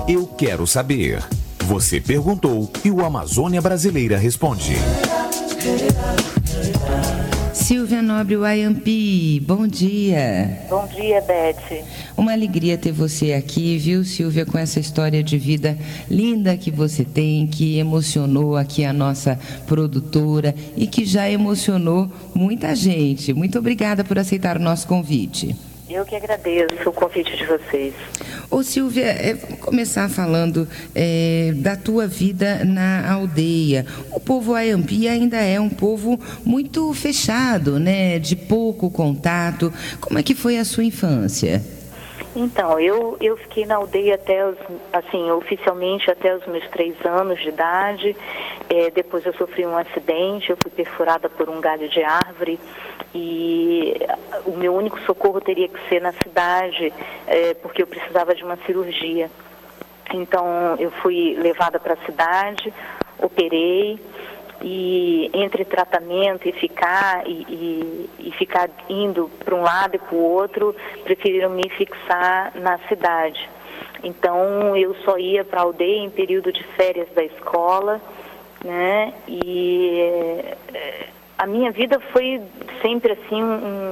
Eu quero saber. Você perguntou e o Amazônia Brasileira responde. Silvia Nobre Wayampi, bom dia. Bom dia, Beth. Uma alegria ter você aqui, viu, Silvia, com essa história de vida linda que você tem, que emocionou aqui a nossa produtora e que já emocionou muita gente. Muito obrigada por aceitar o nosso convite. Eu que agradeço o convite de vocês. Ô Silvia, vamos começar falando da tua vida na aldeia. O povo Wayampi ainda é um povo muito fechado, né? De pouco contato. Como é que foi a sua infância? Então, eu fiquei na aldeia oficialmente até os meus 3 anos de idade. Depois eu sofri um acidente, eu fui perfurada por um galho de árvore e o meu único socorro teria que ser na cidade, porque eu precisava de uma cirurgia. Então, eu fui levada para a cidade, operei. E entre tratamento e ficar indo para um lado e para o outro, preferiram me fixar na cidade. Então eu só ia para a aldeia em período de férias da escola, né? E a minha vida foi sempre assim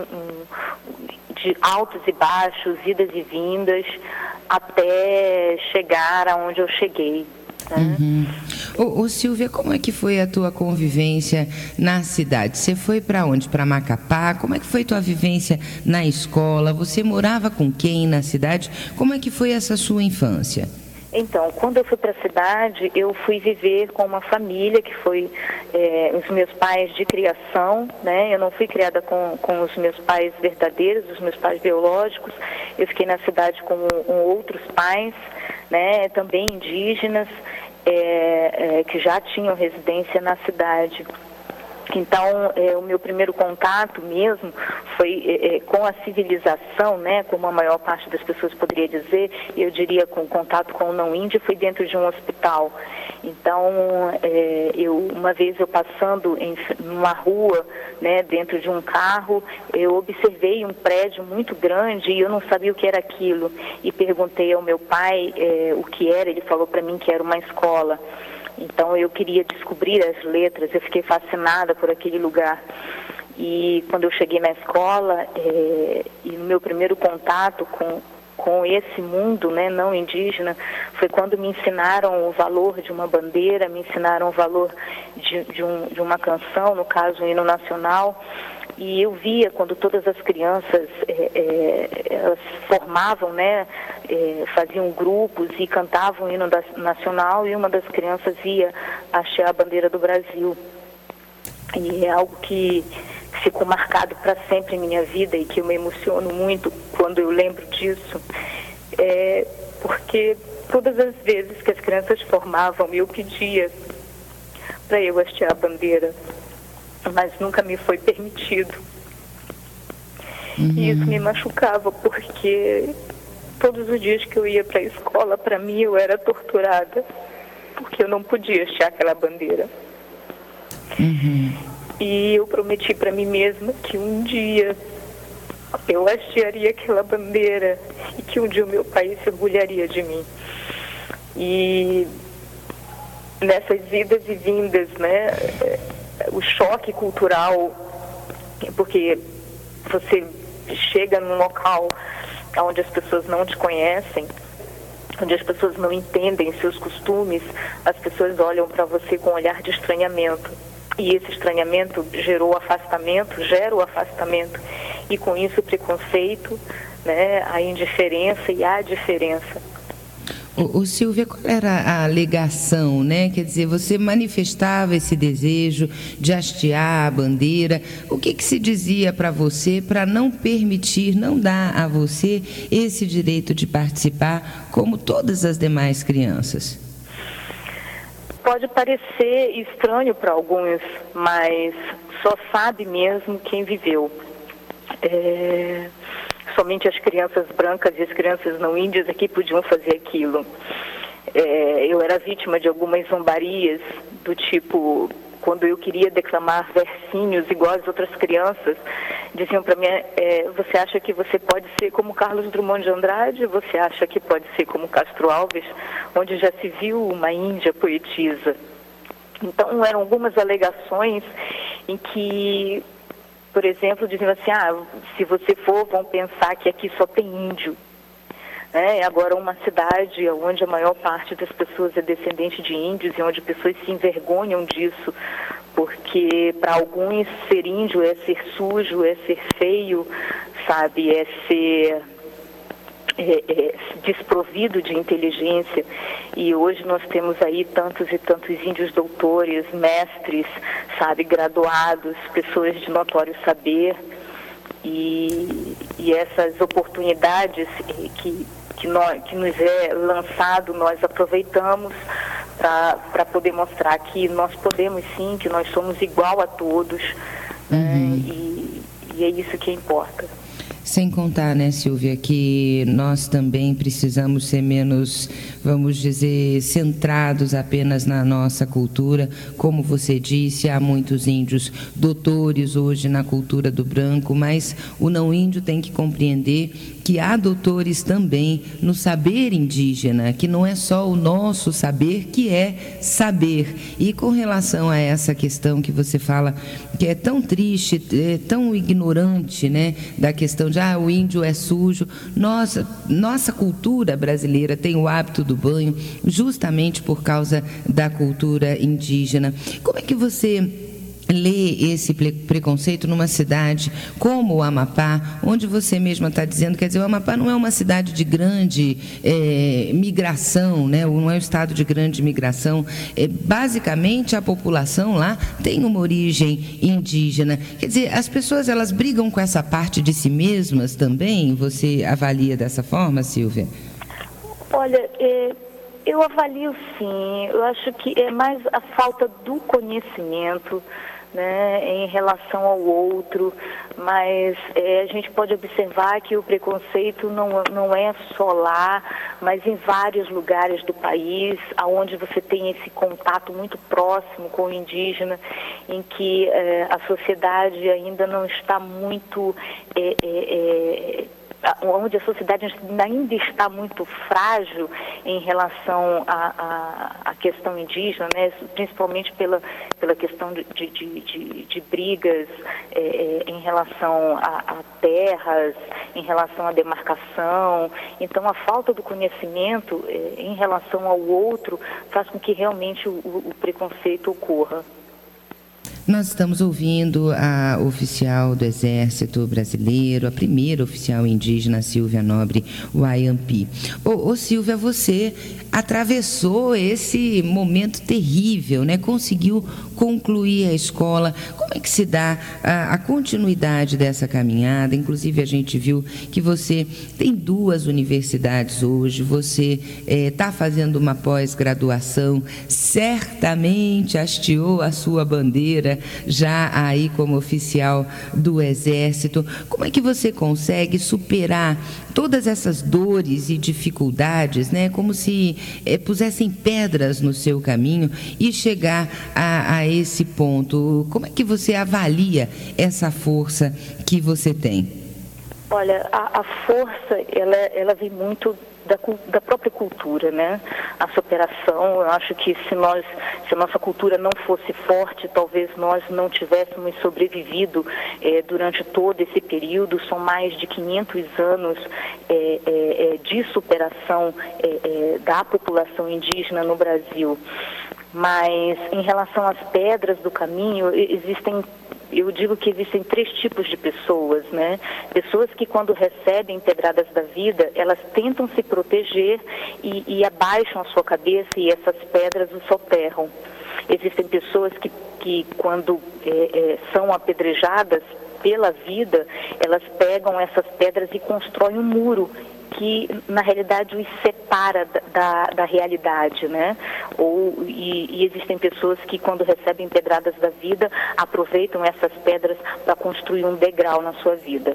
de altos e baixos, idas e vindas, até chegar aonde eu cheguei. Uhum. Ô Silvia, como é que foi a tua convivência na cidade? Você foi para onde? Para Macapá? Como é que foi tua vivência na escola? Você morava com quem na cidade? Como é que foi essa sua infância? Então, quando eu fui para a cidade, eu fui viver com uma família que foi os meus pais de criação, né? Eu não fui criada com os meus pais verdadeiros, os meus pais biológicos. Eu fiquei na cidade com outros pais, né? Também indígenas, que já tinham residência na cidade. Então, o meu primeiro contato mesmo foi com a civilização, né, como a maior parte das pessoas poderia dizer, eu diria com contato com o não índio, foi dentro de um hospital. Então, uma vez eu passando numa rua, né, dentro de um carro, eu observei um prédio muito grande e eu não sabia o que era aquilo. E perguntei ao meu pai o que era, ele falou para mim que era uma escola. Então eu queria descobrir as letras, eu fiquei fascinada por aquele lugar. E quando eu cheguei na escola, e no meu primeiro contato com esse mundo, né, não indígena, foi quando me ensinaram o valor de uma bandeira, me ensinaram o valor de uma canção, no caso o hino nacional. E eu via quando todas as crianças elas formavam, né, faziam grupos e cantavam o hino nacional, e uma das crianças ia hastear a bandeira do Brasil. E é algo que ficou marcado para sempre em minha vida e que eu me emociono muito quando eu lembro disso, porque todas as vezes que as crianças formavam, eu pedia para eu hastear a bandeira, mas nunca me foi permitido. E isso me machucava, porque todos os dias que eu ia para a escola, para mim eu era torturada, porque eu não podia hastear aquela bandeira. E eu prometi para mim mesma que um dia eu hastearia aquela bandeira e que um dia o meu país se orgulharia de mim. E nessas idas e vindas, né, o choque cultural, porque você chega num local onde as pessoas não te conhecem, onde as pessoas não entendem seus costumes, as pessoas olham para você com um olhar de estranhamento. E esse estranhamento gera o afastamento, e com isso o preconceito, né, a indiferença e a diferença. Silvia, qual era a alegação, né? Quer dizer, você manifestava esse desejo de hastear a bandeira. O que se dizia para você para não permitir, não dar a você esse direito de participar como todas as demais crianças? Pode parecer estranho para alguns, mas só sabe mesmo quem viveu. Somente as crianças brancas e as crianças não índias aqui podiam fazer aquilo. Eu era vítima de algumas zombarias, do tipo, quando eu queria declamar versinhos igual as outras crianças, diziam para mim, você acha que você pode ser como Carlos Drummond de Andrade? Você acha que pode ser como Castro Alves, onde já se viu uma Índia poetisa? Então, eram algumas alegações em que, por exemplo, diziam assim, se você for, vão pensar que aqui só tem índio. Agora, uma cidade onde a maior parte das pessoas é descendente de índios e onde pessoas se envergonham disso, porque para alguns ser índio é ser sujo, é ser feio, sabe, é ser desprovido de inteligência. E hoje nós temos aí tantos e tantos índios doutores, mestres, sabe, graduados, pessoas de notório saber, e essas oportunidades que nos é lançado, nós aproveitamos para poder mostrar que nós podemos sim, que nós somos igual a todos, e é isso que importa. Sem contar, né, Silvia, que nós também precisamos ser menos, vamos dizer, centrados apenas na nossa cultura. Como você disse, há muitos índios doutores hoje na cultura do branco, mas o não índio tem que compreender que há doutores também no saber indígena, que não é só o nosso saber, que é saber. E com relação a essa questão que você fala, que é tão triste, tão ignorante, né, da questão de o índio é sujo. Nossa cultura brasileira tem o hábito do banho justamente por causa da cultura indígena. Como é que você lê esse preconceito numa cidade como o Amapá, onde você mesma está dizendo, quer dizer, o Amapá não é uma cidade de grande migração, né? Não é um estado de grande migração. Basicamente, a população lá tem uma origem indígena. Quer dizer, as pessoas, elas brigam com essa parte de si mesmas também? Você avalia dessa forma, Silvia? Olha, eu avalio sim. Eu acho que é mais a falta do conhecimento, né, em relação ao outro, mas a gente pode observar que o preconceito não é só lá, mas em vários lugares do país, onde você tem esse contato muito próximo com o indígena, em que a sociedade ainda não está muito... onde a sociedade ainda está muito frágil em relação à questão indígena, né? Principalmente pela questão de brigas em relação a terras, em relação à demarcação. Então, a falta do conhecimento em relação ao outro faz com que realmente o preconceito ocorra. Nós estamos ouvindo a oficial do Exército Brasileiro, a primeira oficial indígena, Silvia Nobre Wayampi. Ô Silvia, você atravessou esse momento terrível, né? Conseguiu concluir a escola. Como é que se dá a continuidade dessa caminhada? Inclusive, a gente viu que você tem 2 universidades hoje, você está fazendo uma pós-graduação, certamente hasteou a sua bandeira já aí como oficial do Exército. Como é que você consegue superar todas essas dores e dificuldades, né? Como se pusessem pedras no seu caminho e chegar a esse ponto? Como é que você avalia essa força que você tem? Olha, a força, ela vem muito da própria cultura, né? A superação, eu acho que se a nossa cultura não fosse forte, talvez nós não tivéssemos sobrevivido durante todo esse período. São mais de 500 anos de superação da população indígena no Brasil. Mas em relação às pedras do caminho, eu digo que existem 3 tipos de pessoas, né? Pessoas que, quando recebem pedradas da vida, elas tentam se proteger e abaixam a sua cabeça e essas pedras os soterram. Existem pessoas que quando são apedrejadas pela vida, elas pegam essas pedras e constroem um muro que, na realidade, os separa da realidade, né? E existem pessoas que, quando recebem pedradas da vida, aproveitam essas pedras para construir um degrau na sua vida.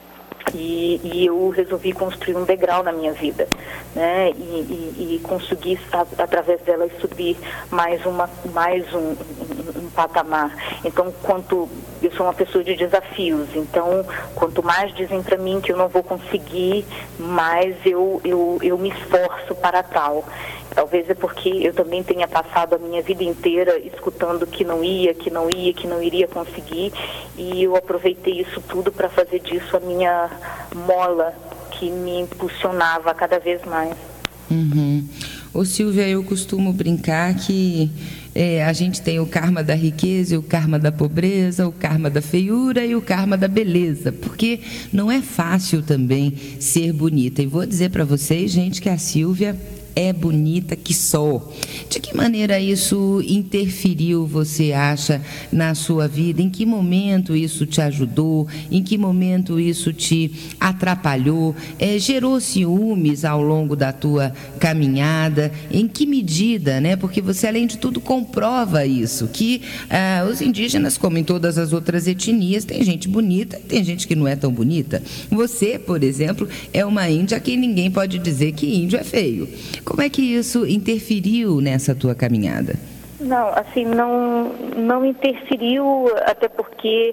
E eu resolvi construir um degrau na minha vida, né? E consegui, através delas, subir mais um patamar. Então, eu sou uma pessoa de desafios, então quanto mais dizem para mim que eu não vou conseguir, mais eu me esforço para tal. Talvez é porque eu também tenha passado a minha vida inteira escutando que não iria conseguir, e eu aproveitei isso tudo para fazer disso a minha mola que me impulsionava cada vez mais. Ô Silvia, eu costumo brincar que a gente tem o karma da riqueza, o karma da pobreza, o karma da feiura e o karma da beleza, porque não é fácil também ser bonita. E vou dizer para vocês, gente, que a Silvia é bonita que só. De que maneira isso interferiu, você acha, na sua vida? Em que momento isso te ajudou? Em que momento isso te atrapalhou? Gerou ciúmes ao longo da tua caminhada? Em que medida, né? Porque você, além de tudo, comprova isso, que os indígenas, como em todas as outras etnias, tem gente bonita e tem gente que não é tão bonita. Você, por exemplo, é uma índia que ninguém pode dizer que índio é feio. Como é que isso interferiu nessa tua caminhada? Não, assim, não interferiu, até porque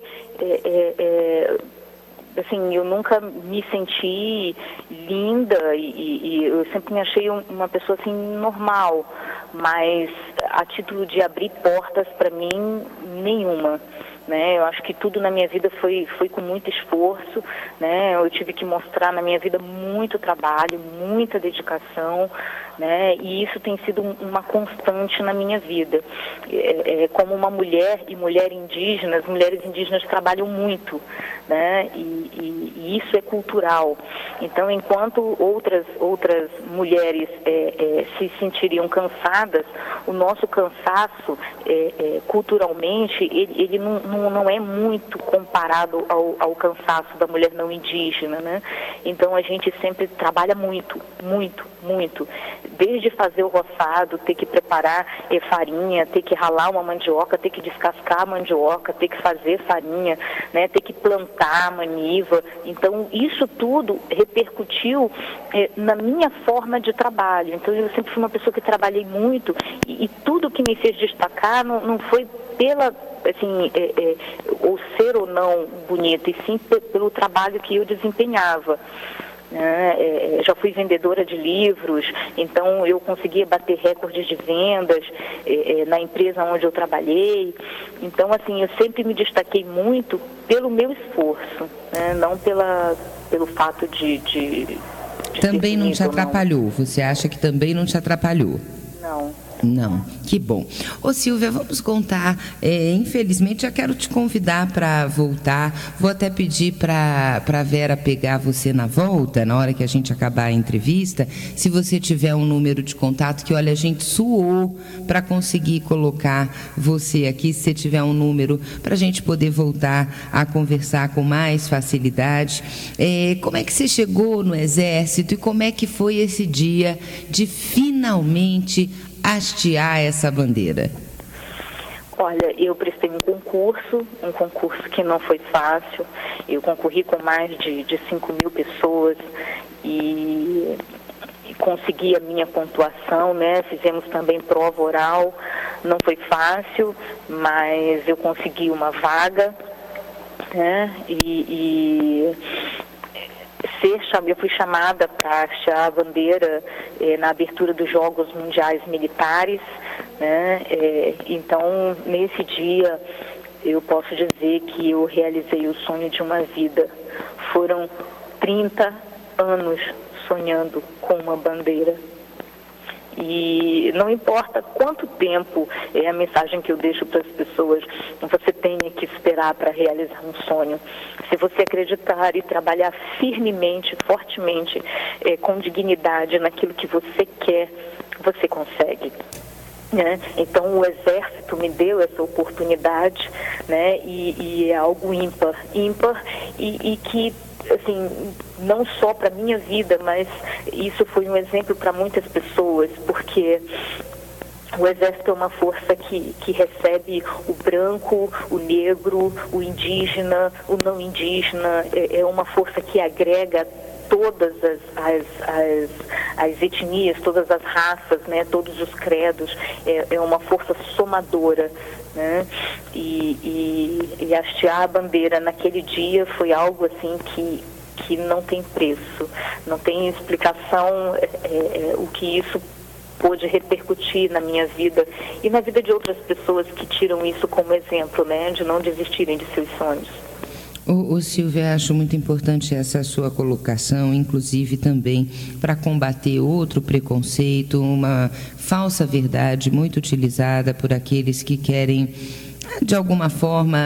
assim, eu nunca me senti linda e eu sempre me achei uma pessoa assim normal, mas a título de abrir portas para mim, nenhuma. Né? Eu acho que tudo na minha vida foi com muito esforço, né? Eu tive que mostrar na minha vida muito trabalho, muita dedicação, né? E isso tem sido uma constante na minha vida. Como uma mulher e mulheres indígenas trabalham muito, né? E isso é cultural. Então, enquanto outras mulheres se sentiriam cansadas, o nosso cansaço, culturalmente, ele não é muito comparado ao cansaço da mulher não indígena, né? Então a gente sempre trabalha muito, muito, muito. Desde fazer o roçado, ter que preparar farinha, ter que ralar uma mandioca, ter que descascar a mandioca, ter que fazer farinha, né? Ter que plantar a maniva. Então isso tudo repercutiu na minha forma de trabalho. Então eu sempre fui uma pessoa que trabalhei muito e tudo que me fez destacar não foi pela, assim, ou ser ou não bonita, e sim pelo trabalho que eu desempenhava. Já fui vendedora de livros, então eu conseguia bater recordes de vendas na empresa onde eu trabalhei. Então, assim, eu sempre me destaquei muito pelo meu esforço, né? Não pelo fato de também não te atrapalhou? Você acha que também não te atrapalhou? Não, que bom. Ô Silvia, vamos contar, infelizmente já quero te convidar para voltar, vou até pedir para a Vera pegar você na volta, na hora que a gente acabar a entrevista, se você tiver um número de contato, que olha, a gente suou para conseguir colocar você aqui, se você tiver um número para a gente poder voltar a conversar com mais facilidade. Como é que você chegou no Exército e como é que foi esse dia de finalmente hastear essa bandeira? Olha, eu prestei um concurso que não foi fácil. Eu concorri com mais de 5.000 pessoas e consegui a minha pontuação, né? Fizemos também prova oral, não foi fácil, mas eu consegui uma vaga, né? Eu fui chamada para hastear a bandeira na abertura dos Jogos Mundiais Militares, né? Então, nesse dia, eu posso dizer que eu realizei o sonho de uma vida. Foram 30 anos sonhando com uma bandeira. E não importa quanto tempo a mensagem que eu deixo para as pessoas, você tem que esperar para realizar um sonho. Se você acreditar e trabalhar firmemente, fortemente, com dignidade naquilo que você quer, você consegue. Né? Então o Exército me deu essa oportunidade, né? E é algo ímpar e que, assim, não só para minha vida, mas isso foi um exemplo para muitas pessoas, porque o Exército é uma força que recebe o branco, o negro, o indígena, o não indígena, é uma força que agrega todas as etnias, todas as raças, né, todos os credos, é uma força somadora, né? E hastear a bandeira naquele dia foi algo assim que não tem preço, não tem explicação o que isso pôde repercutir na minha vida e na vida de outras pessoas que tiram isso como exemplo, né, de não desistirem de seus sonhos. Silvia, acho muito importante essa sua colocação, inclusive também para combater outro preconceito, uma falsa verdade muito utilizada por aqueles que querem, de alguma forma,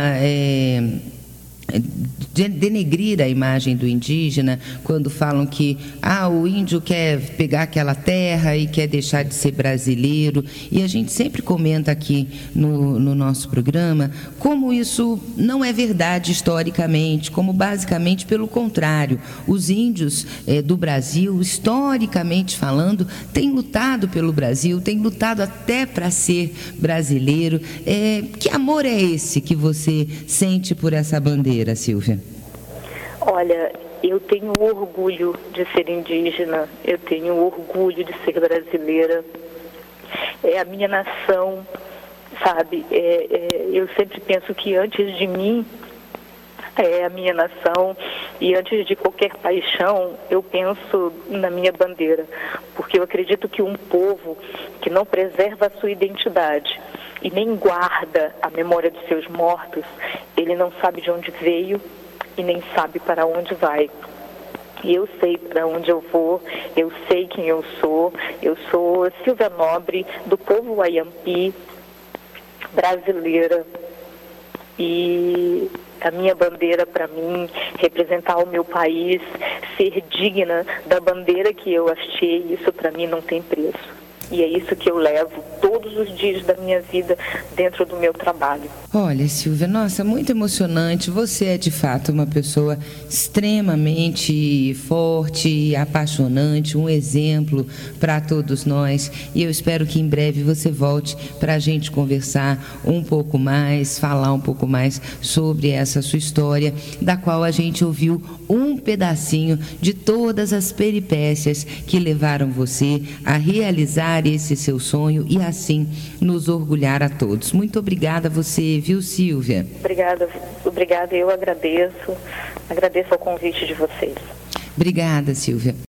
denegrir a imagem do indígena, quando falam que o índio quer pegar aquela terra e quer deixar de ser brasileiro, e a gente sempre comenta aqui no nosso programa como isso não é verdade historicamente, como basicamente pelo contrário, os índios do Brasil, historicamente falando, têm lutado pelo Brasil, têm lutado até para ser brasileiro. Que amor é esse que você sente por essa bandeira, Silvia? Olha, eu tenho orgulho de ser indígena, eu tenho orgulho de ser brasileira. É a minha nação, sabe? Eu sempre penso que antes de mim é a minha nação, e antes de qualquer paixão eu penso na minha bandeira, porque eu acredito que um povo que não preserva a sua identidade e nem guarda a memória dos seus mortos, ele não sabe de onde veio e nem sabe para onde vai. E eu sei para onde eu vou, eu sei quem eu sou Silvia Nobre, do povo Wayampi, brasileira. E a minha bandeira, para mim, representar o meu país, ser digna da bandeira que eu hasteei, isso para mim não tem preço. E é isso que eu levo todos os dias da minha vida dentro do meu trabalho. Olha, Silvia, nossa, muito emocionante. Você é, de fato, uma pessoa extremamente forte, apaixonante, um exemplo para todos nós. E eu espero que em breve você volte para a gente conversar um pouco mais, falar um pouco mais sobre essa sua história, da qual a gente ouviu um pedacinho de todas as peripécias que levaram você a realizar esse seu sonho e assim nos orgulhar a todos. Muito obrigada a você, viu, Silvia? Obrigada, eu agradeço ao convite de vocês. Obrigada, Silvia.